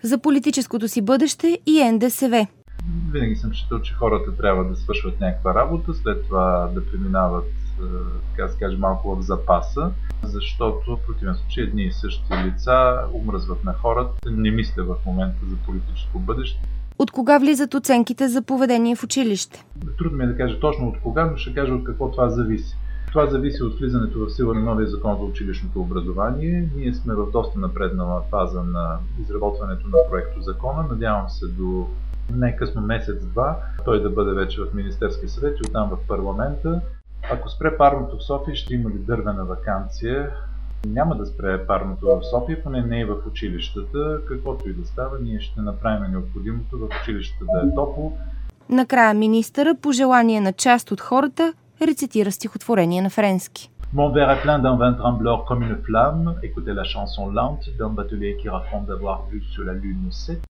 за политическото си бъдеще и НДСВ. Винаги съм считал, че хората трябва да свършват някаква работа, след това да преминават, така да се каже, малко в запаса, защото в противен случай едни и същи лица омръзват на хората. Не мисля в момента за политическо бъдеще. От кога влизат оценките за поведение в училище? Трудно ми е да кажа точно от кога, но ще кажа от какво това зависи. Това зависи от влизането в сила на новия закон за училищното образование. Ние сме в доста напреднала фаза на изработването на проекто закона. Надявам се до най-късно месец-два той да бъде вече в Министерския съвет и оттам в парламента. Ако спре парното в София, ще има ли дървена ваканция? Няма да спре парното в София, поне не и в училищата. Каквото и да става, ние ще направим необходимото в училищата да е топло. Накрая министъра, по желание на част от хората, рецитира стихотворение на френски. Mon verre est plein d'un vin trembleur comme une flamme. Écoutez la chanson lente d'un batelier qui raconte d'avoir vu sur la lune 7